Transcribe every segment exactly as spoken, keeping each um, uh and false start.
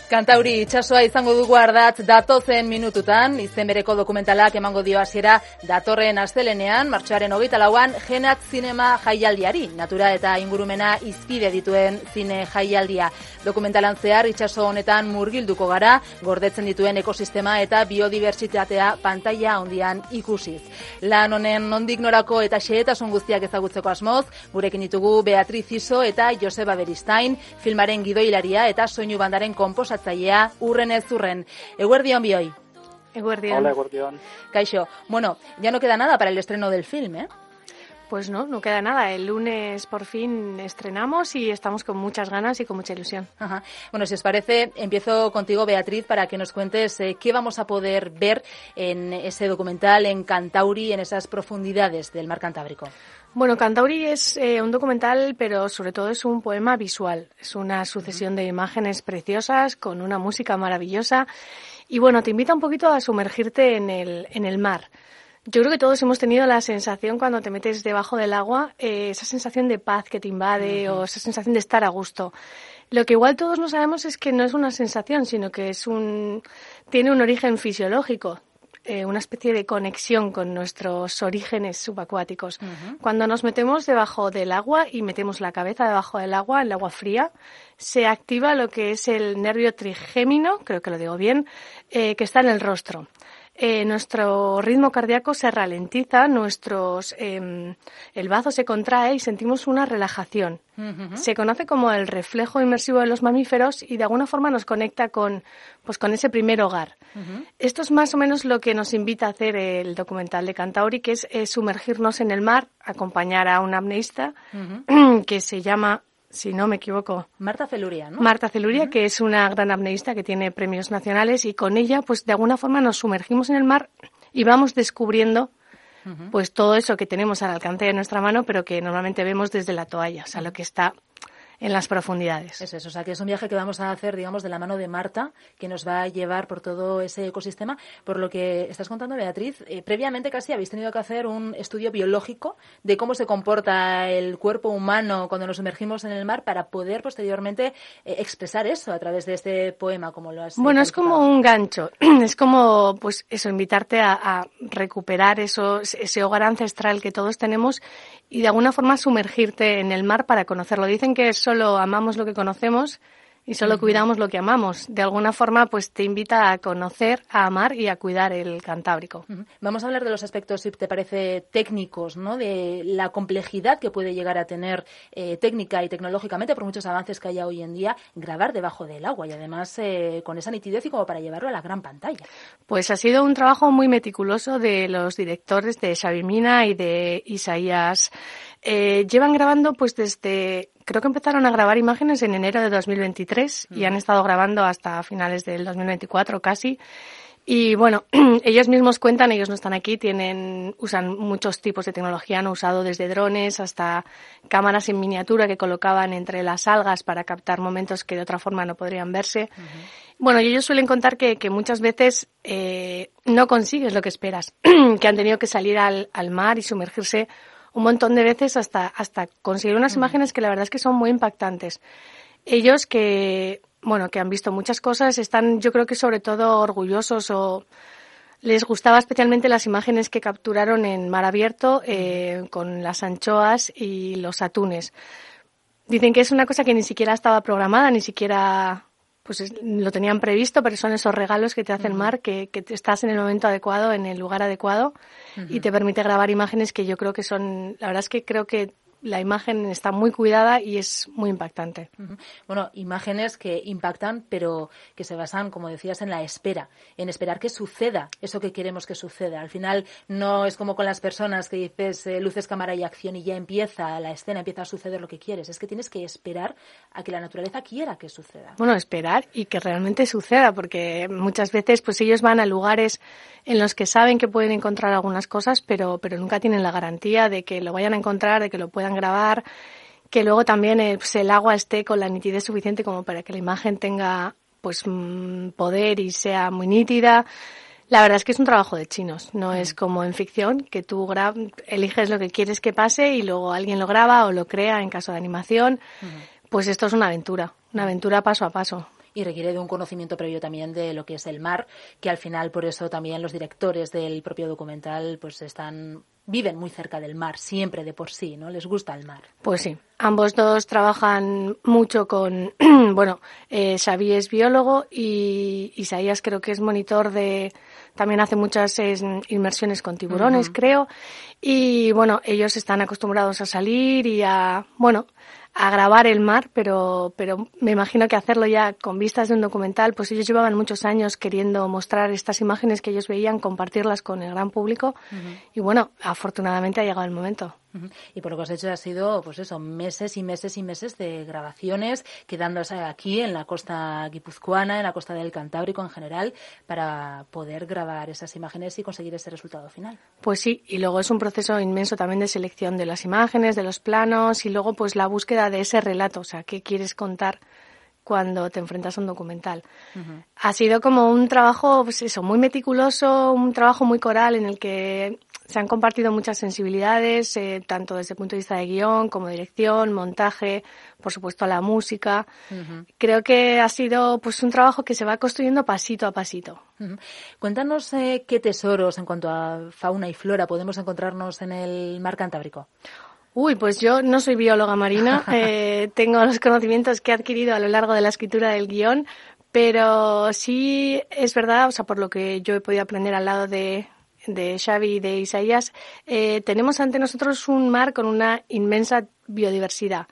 Kantauri itsasoa izango dugu ardatz datozen minututan, izen bereko dokumentalak emango dio hasiera datorren astelenean, martxoaren hogeita lauan, Genak zinema jaialdiari, natura eta ingurumena hizpide dituen zine jaialdia. Dokumentalan zehar itsaso honetan murgilduko gara, gordetzen dituen ekosistema eta biodibertsitatea pantaila handian ikusiz. Lan honen nondik norako eta xehetasun guztiak ezagutzeko asmoz, gurekin ditugu Beatriz Iso eta Joseba Beristain, filmaren gidoilaria eta soinu bandaren konposatzailea urren ez urren. Eguerdion bioi. Eguerdion. Hola, eguerdion. Kaixo. Bueno, ya no queda nada para el estreno del film, ¿eh? Pues no, no queda nada. El lunes por fin estrenamos y estamos con muchas ganas y con mucha ilusión. Ajá. Bueno, si os parece, empiezo contigo, Beatriz, para que nos cuentes eh, qué vamos a poder ver en ese documental en Kantauri, en esas profundidades del mar Cantábrico. Bueno, Kantauri es eh, un documental, pero sobre todo es un poema visual. Es una sucesión de imágenes preciosas con una música maravillosa y bueno, te invita un poquito a sumergirte en el, en el mar. Yo creo que todos hemos tenido la sensación cuando te metes debajo del agua, eh, esa sensación de paz que te invade uh-huh. o esa sensación de estar a gusto. Lo que igual todos no sabemos es que no es una sensación, sino que es un tiene un origen fisiológico. Eh, una especie de conexión con nuestros orígenes subacuáticos. Uh-huh. Cuando nos metemos debajo del agua y metemos la cabeza debajo del agua, en el agua fría, se activa lo que es el nervio trigémino, creo que lo digo bien, eh, que está en el rostro. Eh, nuestro ritmo cardíaco se ralentiza, nuestros eh, el bazo se contrae y sentimos una relajación. Uh-huh. Se conoce como el reflejo inmersivo de los mamíferos y de alguna forma nos conecta con, pues, con ese primer hogar. Uh-huh. Esto es más o menos lo que nos invita a hacer el documental de Kantauri, que es eh, sumergirnos en el mar, acompañar a una apneísta uh-huh. que se llama... si no me equivoco. Marta Celuria, ¿no? Marta Celuria, uh-huh. que es una gran apneísta que tiene premios nacionales y con ella, pues de alguna forma nos sumergimos en el mar y vamos descubriendo uh-huh. pues todo eso que tenemos al alcance de nuestra mano, pero que normalmente vemos desde la toalla, o sea, lo que está en las profundidades. Eso es, o sea, que es un viaje que vamos a hacer, digamos, de la mano de Marta, que nos va a llevar por todo ese ecosistema. Por lo que estás contando, Beatriz, eh, previamente casi habéis tenido que hacer un estudio biológico de cómo se comporta el cuerpo humano cuando nos sumergimos en el mar para poder posteriormente eh, expresar eso a través de este poema, como lo has Bueno, es como un gancho, es como, pues eso, invitarte a, a recuperar eso, ese hogar ancestral que todos tenemos y de alguna forma sumergirte en el mar para conocerlo. Dicen que solo amamos lo que conocemos y solo uh-huh. cuidamos lo que amamos. De alguna forma, pues te invita a conocer, a amar y a cuidar el Cantábrico. Uh-huh. Vamos a hablar de los aspectos, si te parece, técnicos, ¿no? De la complejidad que puede llegar a tener eh, técnica y tecnológicamente, por muchos avances que haya hoy en día, grabar debajo del agua y además eh, con esa nitidez y como para llevarlo a la gran pantalla. Pues ha sido un trabajo muy meticuloso de los directores de Xavi Mina y de Isaías. Eh, llevan grabando pues desde, creo que empezaron a grabar imágenes en enero de dos mil veintitrés mm. y han estado grabando hasta finales del dos mil veinticuatro casi. Y bueno, ellos mismos cuentan, ellos no están aquí, tienen, usan muchos tipos de tecnología, han usado desde drones hasta cámaras en miniatura que colocaban entre las algas para captar momentos que de otra forma no podrían verse. Uh-huh. Bueno, y ellos suelen contar que, que muchas veces eh, no consigues lo que esperas, que han tenido que salir al, al mar y sumergirse un montón de veces hasta, hasta conseguir unas uh-huh. imágenes que la verdad es que son muy impactantes. Ellos que, bueno, que han visto muchas cosas, están yo creo que sobre todo orgullosos o les gustaba especialmente las imágenes que capturaron en mar abierto eh, con las anchoas y los atunes. Dicen que es una cosa que ni siquiera estaba programada, ni siquiera pues es, lo tenían previsto, pero son esos regalos que te hace el mar, que, que estás en el momento adecuado, en el lugar adecuado uh-huh. y te permite grabar imágenes que yo creo que son, la verdad es que creo que la imagen está muy cuidada y es muy impactante. Uh-huh. Bueno, imágenes que impactan, pero que se basan, como decías, en la espera, en esperar que suceda eso que queremos que suceda. Al final no es como con las personas que dices eh, luces, cámara y acción y ya empieza la escena, empieza a suceder lo que quieres. Es que tienes que esperar a que la naturaleza quiera que suceda. Bueno, esperar y que realmente suceda, porque muchas veces pues ellos van a lugares en los que saben que pueden encontrar algunas cosas, pero, pero nunca tienen la garantía de que lo vayan a encontrar, de que lo puedan grabar, que luego también eh, pues el agua esté con la nitidez suficiente como para que la imagen tenga pues mmm, poder y sea muy nítida. La verdad es que es un trabajo de chinos, no es como en ficción, que tú gra- eliges lo que quieres que pase y luego alguien lo graba o lo crea en caso de animación. Uh-huh. Pues esto es una aventura, una aventura paso a paso. Y requiere de un conocimiento previo también de lo que es el mar, que al final por eso también los directores del propio documental pues están viven muy cerca del mar, siempre de por sí, ¿no? Les gusta el mar. Pues sí, ambos dos trabajan mucho con, bueno, eh, Xavi es biólogo y Isaías creo que es monitor de, también hace muchas eh, inmersiones con tiburones, uh-huh. creo, y bueno, ellos están acostumbrados a salir y a, bueno, a grabar el mar, pero pero me imagino que hacerlo ya con vistas de un documental, pues ellos llevaban muchos años queriendo mostrar estas imágenes que ellos veían, compartirlas con el gran público, uh-huh. y bueno, afortunadamente ha llegado el momento. Uh-huh. Y por lo que has hecho ha sido, pues eso, meses y meses y meses de grabaciones, quedándose aquí en la costa guipuzcoana, en la costa del Cantábrico en general, para poder grabar esas imágenes y conseguir ese resultado final. Pues sí, y luego es un proceso inmenso también de selección de las imágenes, de los planos, y luego pues la búsqueda de ese relato, o sea, qué quieres contar cuando te enfrentas a un documental. Uh-huh. Ha sido como un trabajo, pues eso, muy meticuloso, un trabajo muy coral en el que se han compartido muchas sensibilidades, eh, tanto desde el punto de vista de guión como dirección, montaje, por supuesto la música. Uh-huh. Creo que ha sido pues un trabajo que se va construyendo pasito a pasito. Uh-huh. Cuéntanos eh, qué tesoros en cuanto a fauna y flora podemos encontrarnos en el mar Cantábrico. Uy, pues yo no soy bióloga marina, eh, tengo los conocimientos que he adquirido a lo largo de la escritura del guión, pero sí es verdad, o sea, por lo que yo he podido aprender al lado de, de Xavi y de Isaías, eh, tenemos ante nosotros un mar con una inmensa biodiversidad.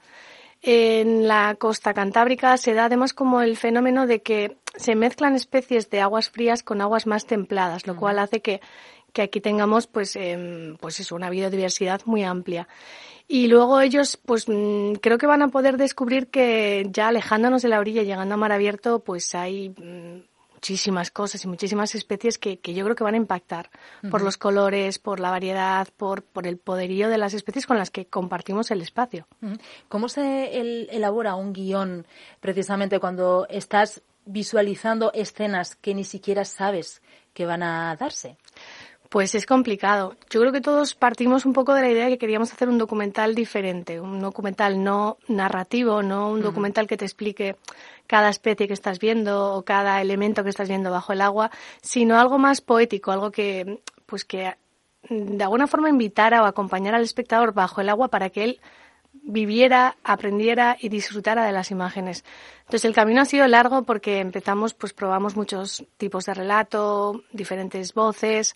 En la costa cantábrica se da además como el fenómeno de que se mezclan especies de aguas frías con aguas más templadas, lo cual hace que que aquí tengamos pues eh, pues eso, una biodiversidad muy amplia. Y luego ellos pues mmm, creo que van a poder descubrir que ya alejándonos de la orilla, llegando a mar abierto, pues hay mmm, muchísimas cosas y muchísimas especies que, que yo creo que van a impactar uh-huh. por los colores, por la variedad, por, por el poderío de las especies con las que compartimos el espacio. Uh-huh. ¿Cómo se el, elabora un guión precisamente cuando estás visualizando escenas que ni siquiera sabes que van a darse? Pues es complicado. Yo creo que todos partimos un poco de la idea de que queríamos hacer un documental diferente, un documental no narrativo, no un uh-huh. documental que te explique cada especie que estás viendo o cada elemento que estás viendo bajo el agua, sino algo más poético, algo que, pues que de alguna forma invitara o acompañara al espectador bajo el agua para que él viviera, aprendiera y disfrutara de las imágenes. Entonces el camino ha sido largo porque empezamos, pues probamos muchos tipos de relato, diferentes voces,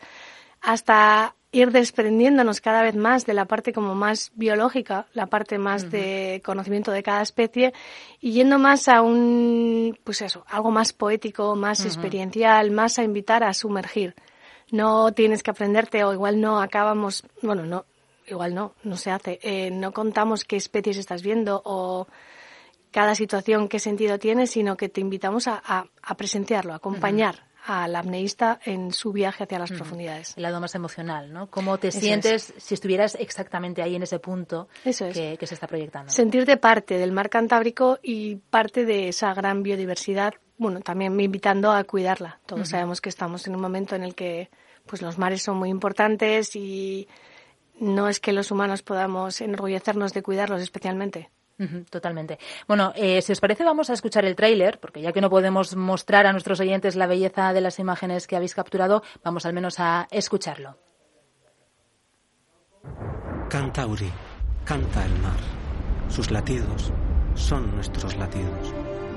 hasta ir desprendiéndonos cada vez más de la parte como más biológica, la parte más uh-huh. de conocimiento de cada especie, y yendo más a un, pues eso, algo más poético, más uh-huh. experiencial, más a invitar a sumergir. No tienes que aprenderte, o igual no acabamos, bueno, no, igual no, no se hace, eh, no contamos qué especies estás viendo o cada situación qué sentido tiene, sino que te invitamos a, a, a presenciarlo, a acompañar uh-huh. al apneísta en su viaje hacia las uh-huh. profundidades. El lado más emocional, ¿no? ¿Cómo te Eso sientes es. si estuvieras exactamente ahí en ese punto Eso es. que, que se está proyectando? Sentirte parte del mar Cantábrico y parte de esa gran biodiversidad, bueno, también invitando a cuidarla. Todos uh-huh. sabemos que estamos en un momento en el que pues los mares son muy importantes y no es que los humanos podamos enorgullecernos de cuidarlos especialmente. Uh-huh, totalmente. Bueno, eh, si os parece vamos a escuchar el tráiler, porque ya que no podemos mostrar a nuestros oyentes la belleza de las imágenes que habéis capturado, vamos al menos a escucharlo. Cantauri, canta el mar. Sus latidos son nuestros latidos.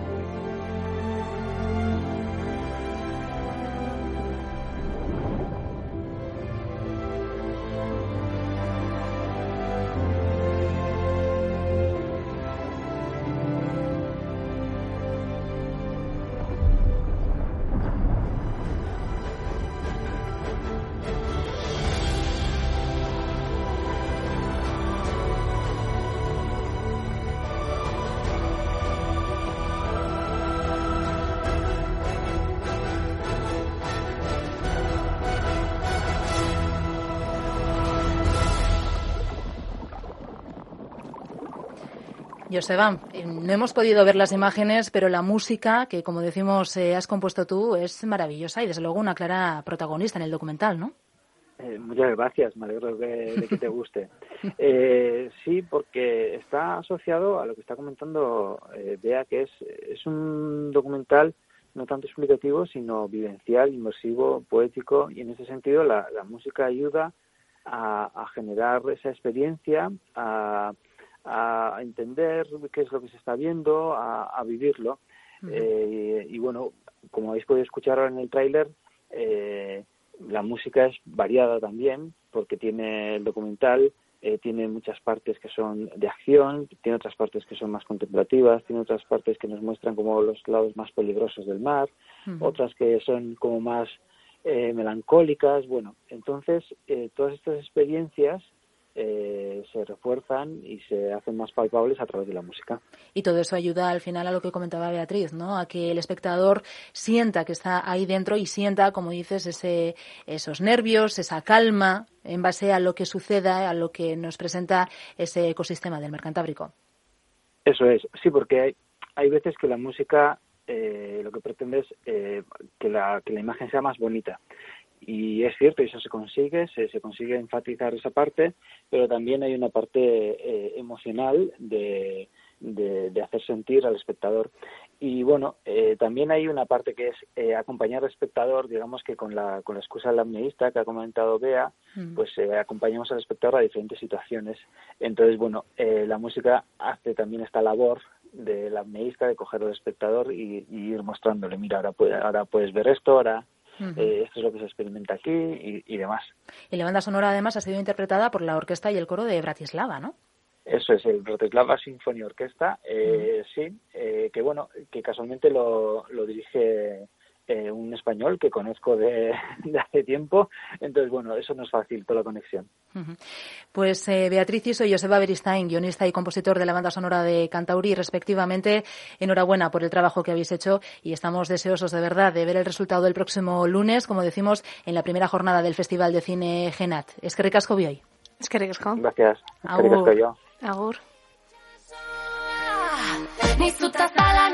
Joseba, no hemos podido ver las imágenes, pero la música, que como decimos eh, has compuesto tú, es maravillosa y desde luego una clara protagonista en el documental, ¿no? Eh, muchas gracias, me alegro de, de que te guste. Eh, sí, porque está asociado a lo que está comentando eh, Bea, que es, es un documental no tanto explicativo, sino vivencial, inmersivo, poético, y en ese sentido la, la música ayuda a, a generar esa experiencia, a, a entender qué es lo que se está viendo, a, a vivirlo. Uh-huh. Eh, y, y bueno, como habéis podido escuchar ahora en el tráiler, eh, la música es variada también, porque tiene el documental, eh, tiene muchas partes que son de acción, tiene otras partes que son más contemplativas, tiene otras partes que nos muestran como los lados más peligrosos del mar, uh-huh. otras que son como más eh, melancólicas. Bueno, entonces eh, todas estas experiencias Eh, se refuerzan y se hacen más palpables a través de la música. Y todo eso ayuda al final a lo que comentaba Beatriz, ¿no? A que el espectador sienta que está ahí dentro y sienta, como dices, ese, esos nervios, esa calma en base a lo que suceda, a lo que nos presenta ese ecosistema del Mar Cantábrico. Eso es, sí, porque hay, hay veces que la música eh, lo que pretende es eh, que, la, que la imagen sea más bonita. Y es cierto, y eso se consigue, se, se consigue enfatizar esa parte, pero también hay una parte eh, emocional de, de, de hacer sentir al espectador. Y bueno, eh, también hay una parte que es eh, acompañar al espectador, digamos que con la con la excusa del apneísta que ha comentado Bea, mm. pues eh, acompañamos al espectador a diferentes situaciones. Entonces, bueno, eh, la música hace también esta labor del apneísta de coger al espectador y, y ir mostrándole, mira, ahora, puede, ahora puedes ver esto, ahora... Uh-huh. Eh, esto es lo que se experimenta aquí y, y demás. Y la banda sonora además ha sido interpretada por la orquesta y el coro de Bratislava, ¿no? Eso es, el Bratislava Symphony Orchestra, eh, uh-huh. sí, eh, que bueno, que casualmente lo, lo dirige eh, un español que conozco de, de hace tiempo, entonces bueno, eso nos facilitó la conexión. Uh-huh. Pues eh, Beatriz Iso y Joseba Beristain, guionista y compositor de la banda sonora de Cantauri, respectivamente, enhorabuena por el trabajo que habéis hecho y estamos deseosos de verdad de ver el resultado del próximo lunes, como decimos, en la primera jornada del Festival de Cine Genat. Eskerrik asko bioi. Eskerrik asko. Gracias. Eskerrik asko yo. Agur.